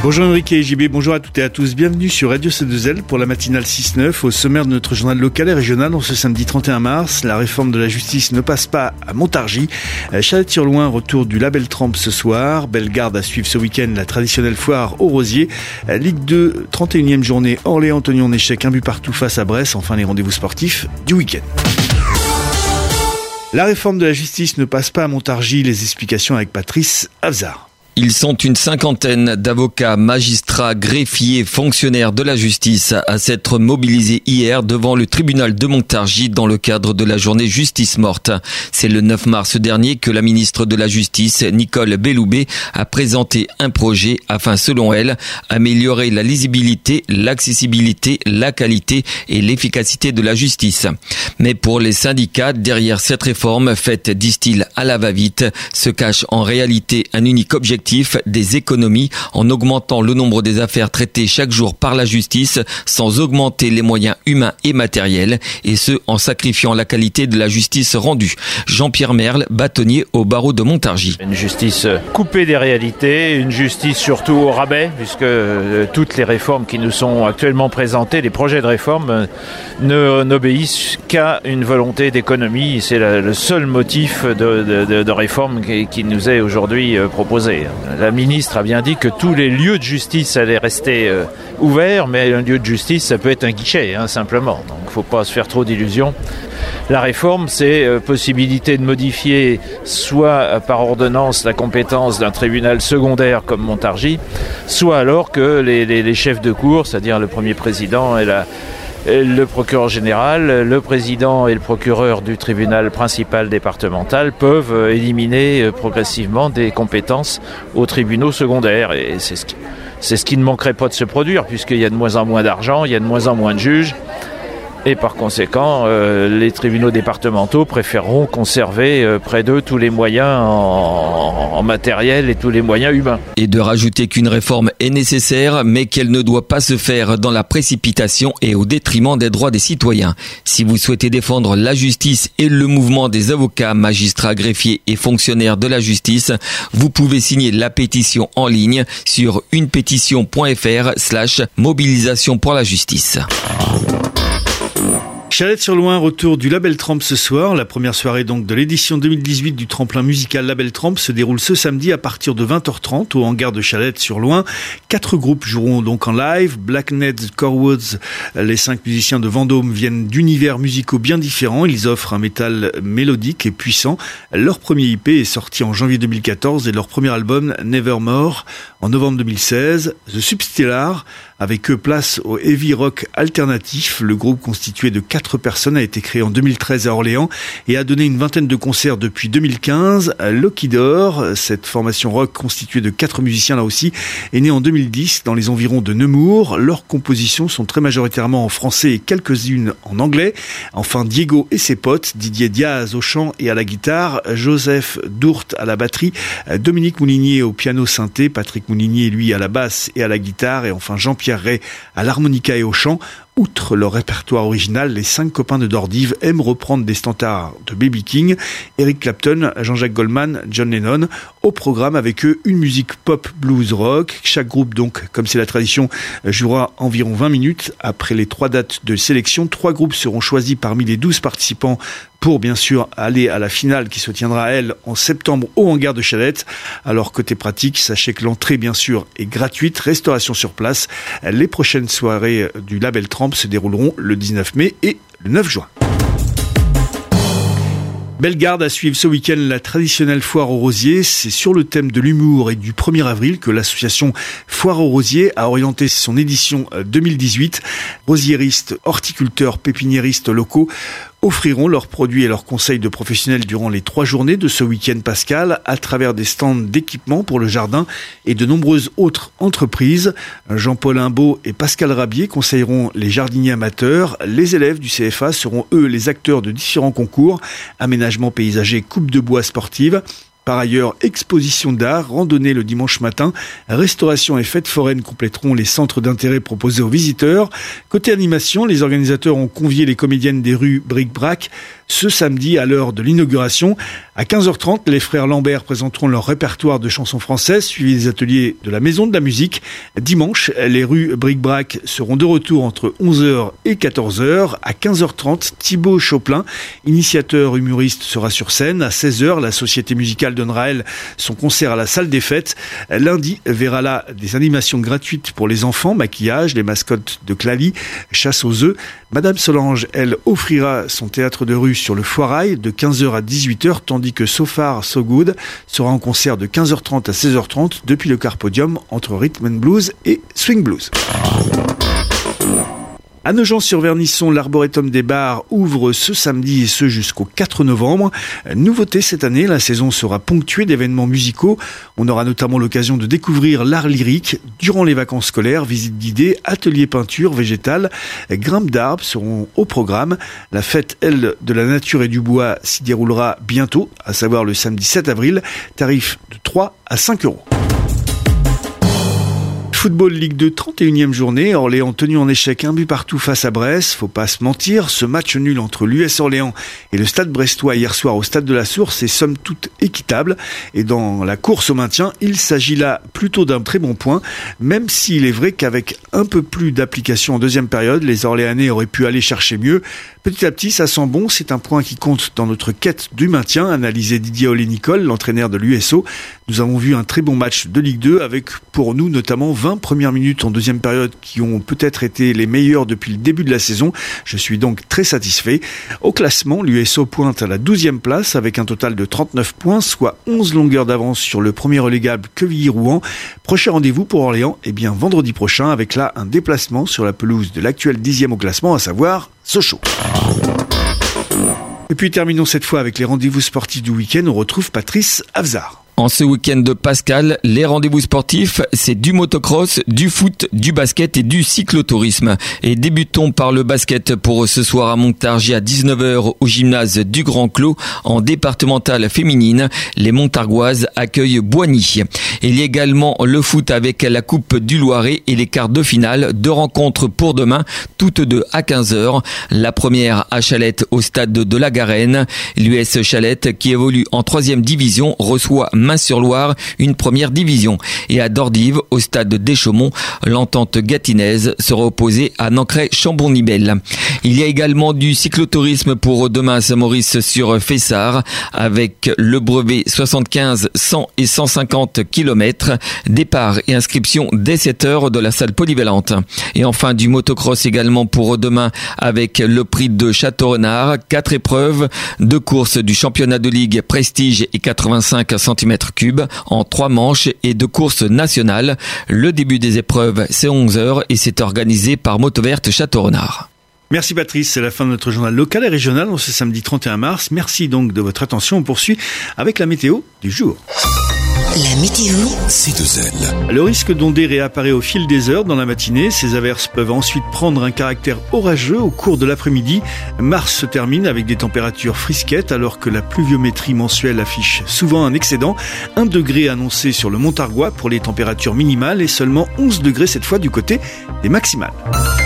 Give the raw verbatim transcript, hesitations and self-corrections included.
Bonjour Enrique et J B, bonjour à toutes et à tous. Bienvenue sur Radio C deux L pour la matinale six neuf. Au sommaire de notre journal local et régional, en ce samedi trente et un mars, la réforme de la justice ne passe pas à Montargis. Chalette-sur-Loing, retour du label Trump ce soir. Bellegarde à suivre ce week-end la traditionnelle foire aux Rosiers. Ligue deux, trente et unième journée, Orléans-Antony en échec, un but partout face à Brest. Enfin, les rendez-vous sportifs du week-end. La réforme de la justice ne passe pas à Montargis. Les explications avec Patrice Afzard. Ils sont une cinquantaine d'avocats, magistrats, greffiers, fonctionnaires de la justice à s'être mobilisés hier devant le tribunal de Montargis dans le cadre de la journée Justice morte. C'est le neuf mars dernier que la ministre de la Justice, Nicole Belloubet, a présenté un projet afin, selon elle, améliorer la lisibilité, l'accessibilité, la qualité et l'efficacité de la justice. Mais pour les syndicats, derrière cette réforme faite, disent-ils, à la va-vite, se cache en réalité un unique objectif: des économies en augmentant le nombre des affaires traitées chaque jour par la justice sans augmenter les moyens humains et matériels, et ce en sacrifiant la qualité de la justice rendue. Jean-Pierre Merle, bâtonnier au barreau de Montargis. Une justice coupée des réalités, une justice surtout au rabais, puisque euh, toutes les réformes qui nous sont actuellement présentées, les projets de réforme, euh, ne, n'obéissent qu'à une volonté d'économie. C'est la, le seul motif de, de, de, de réforme qui, qui nous est aujourd'hui euh, proposé. La ministre a bien dit que tous les lieux de justice allaient rester euh, ouverts, mais un lieu de justice, ça peut être un guichet, hein, simplement. Donc il ne faut pas se faire trop d'illusions. La réforme, c'est euh, possibilité de modifier soit euh, par ordonnance la compétence d'un tribunal secondaire comme Montargis, soit alors que les, les, les chefs de cour, c'est-à-dire le premier président et la le procureur général, le président et le procureur du tribunal principal départemental peuvent éliminer progressivement des compétences aux tribunaux secondaires. Et c'est ce qui, c'est ce qui ne manquerait pas de se produire, puisqu'il y a de moins en moins d'argent, il y a de moins en moins de juges. Et par conséquent, euh, les tribunaux départementaux préféreront conserver euh, près d'eux tous les moyens en, en matériel et tous les moyens humains. Et de rajouter qu'une réforme est nécessaire, mais qu'elle ne doit pas se faire dans la précipitation et au détriment des droits des citoyens. Si vous souhaitez défendre la justice et le mouvement des avocats, magistrats, greffiers et fonctionnaires de la justice, vous pouvez signer la pétition en ligne sur unepétition.fr slash mobilisation pour la justice. Chalette-sur-Loing, retour du label Trump ce soir. La première soirée donc de l'édition deux mille dix-huit du tremplin musical Label Trump se déroule ce samedi à partir de vingt heures trente au hangar de Chalette-sur-Loing. Quatre groupes joueront donc en live. Black Ned, Corewoods, les cinq musiciens de Vendôme viennent d'univers musicaux bien différents. Ils offrent un métal mélodique et puissant. Leur premier I P est sorti en janvier deux mille quatorze et leur premier album Nevermore en novembre deux mille seize. The Substellar, avec eux place au heavy rock alternatif. Le groupe constitué de quatre personnes a été créé en deux mille treize à Orléans et a donné une vingtaine de concerts depuis deux mille quinze. Loki Door, cette formation rock constituée de quatre musiciens là aussi, est née en deux mille dix dans les environs de Nemours. Leurs compositions sont très majoritairement en français et quelques-unes en anglais. Enfin, Diego et ses potes, Didier Diaz au chant et à la guitare, Joseph Dourte à la batterie, Dominique Moulinier au piano synthé, Patrick Moulinier lui à la basse et à la guitare, et enfin Jean-Pierre Ray à l'harmonica et au chant. Outre leur répertoire original, les cinq copains de Dordive aiment reprendre des standards de B B King, Eric Clapton, Jean-Jacques Goldman, John Lennon. Au programme avec eux, une musique pop, blues, rock. Chaque groupe donc, comme c'est la tradition, jouera environ vingt minutes. Après les trois dates de sélection, trois groupes seront choisis parmi les douze participants pour bien sûr aller à la finale qui se tiendra, elle, en septembre au hangar de Chalette. Alors côté pratique, sachez que l'entrée bien sûr est gratuite, restauration sur place. Les prochaines soirées du label Trump se dérouleront le dix-neuf mai et le neuf juin. Bellegarde à suivre ce week-end la traditionnelle foire aux rosiers. C'est sur le thème de l'humour et du premier avril que l'association Foire aux Rosiers a orienté son édition deux mille dix-huit. Rosiéristes, horticulteurs, pépiniéristes locaux offriront leurs produits et leurs conseils de professionnels durant les trois journées de ce week-end pascal à travers des stands d'équipement pour le jardin et de nombreuses autres entreprises. Jean-Paul Imbaud et Pascal Rabier conseilleront les jardiniers amateurs. Les élèves du C F A seront eux les acteurs de différents concours, aménagement paysager, coupe de bois sportive. Par ailleurs, exposition d'art, randonnée le dimanche matin, restauration et fêtes foraines compléteront les centres d'intérêt proposés aux visiteurs. Côté animation, les organisateurs ont convié les comédiennes des rues Bric-Brac ce samedi à l'heure de l'inauguration. À quinze heures trente, les frères Lambert présenteront leur répertoire de chansons françaises, suivi des ateliers de la Maison de la Musique. Dimanche, les rues Bric-Brac seront de retour entre onze heures et quatorze heures. À quinze heures trente, Thibaut Choplin, initiateur humoriste, sera sur scène. À seize heures, la Société musicale donnera, elle, son concert à la salle des fêtes. Lundi verra là des animations gratuites pour les enfants, maquillage, les mascottes de Clali, chasse aux œufs. Madame Solange, elle, offrira son théâtre de rue sur le Foirail de quinze heures à dix-huit heures, tandis que So Far So Good sera en concert de quinze heures trente à seize heures trente depuis le Carpodium entre Rhythm and Blues et Swing Blues. À Nogent-sur-Vernisson, l'Arboretum des Bars ouvre ce samedi et ce jusqu'au quatre novembre. Nouveauté cette année, la saison sera ponctuée d'événements musicaux. On aura notamment l'occasion de découvrir l'art lyrique durant les vacances scolaires, visites guidées, ateliers peinture végétale, grimpe d'arbres seront au programme. La fête, elle, de la nature et du bois s'y déroulera bientôt, à savoir le samedi sept avril, tarif de trois à cinq euros. Football Ligue deux, trente et unième journée. Orléans tenu en échec un but partout face à Brest. Faut pas se mentir, ce match nul entre l'U S Orléans et le Stade Brestois hier soir au Stade de la Source est somme toute équitable. Et dans la course au maintien, il s'agit là plutôt d'un très bon point, même s'il est vrai qu'avec un peu plus d'application en deuxième période, les Orléanais auraient pu aller chercher mieux. Petit à petit, ça sent bon. C'est un point qui compte dans notre quête du maintien, analysé Didier Olé-Nicole, l'entraîneur de l'U S O. Nous avons vu un très bon match de Ligue deux avec, pour nous, notamment vingt premières minutes en deuxième période qui ont peut-être été les meilleures depuis le début de la saison. Je suis donc très satisfait. Au classement, l'U S O pointe à la douzième place avec un total de trente-neuf points, soit onze longueurs d'avance sur le premier relégable Quevilly-Rouen. Prochain rendez-vous pour Orléans, eh bien vendredi prochain, avec là un déplacement sur la pelouse de l'actuel dixième au classement, à savoir Sochaux. Et puis terminons cette fois avec les rendez-vous sportifs du week-end. On retrouve Patrice Avzar. En ce week-end de Pascal, les rendez-vous sportifs, c'est du motocross, du foot, du basket et du cyclotourisme. Et débutons par le basket pour ce soir à Montargis à dix-neuf heures au gymnase du Grand Clos. En départementale féminine, les Montargoises accueillent Boigny. Il y a également le foot avec la Coupe du Loiret et les quarts de finale. Deux rencontres pour demain, toutes deux à quinze heures. La première à Chalette au stade de la Garenne. L'U S Chalette, qui évolue en troisième division, reçoit Main-sur-Loire, une première division. Et à Dordives, au stade d'Échaumont, l'entente gatinaise sera opposée à Nancray-Chambon-Nibel. Il y a également du cyclotourisme pour demain à Saint-Maurice sur Fessard, avec le brevet soixante-quinze, cent et cent cinquante kilomètres. Départ et inscription dès sept heures de la salle polyvalente. Et enfin du motocross également pour demain avec le prix de Château-Renard. Quatre épreuves de course du championnat de ligue Prestige et quatre-vingt-cinq centimètres cubes en trois manches et de course nationale. Le début des épreuves, c'est onze heures et c'est organisé par Moto Verte Château-Renard. Merci Patrice, c'est la fin de notre journal local et régional en ce samedi trente et un mars. Merci donc de votre attention. On poursuit avec la météo du jour. La météo, C deux L. Le risque d'ondée réapparaît au fil des heures dans la matinée. Ces averses peuvent ensuite prendre un caractère orageux au cours de l'après-midi. Mars se termine avec des températures frisquettes alors que la pluviométrie mensuelle affiche souvent un excédent. un degré annoncé sur le Montargois pour les températures minimales et seulement onze degrés cette fois du côté des maximales.